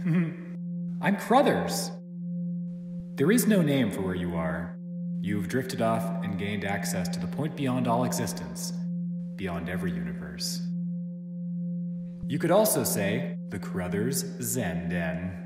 I'm Crothers. There is no name for where you are. You've drifted off and gained access to the point beyond all existence, beyond every universe. You could also say the Crothers Zen Den.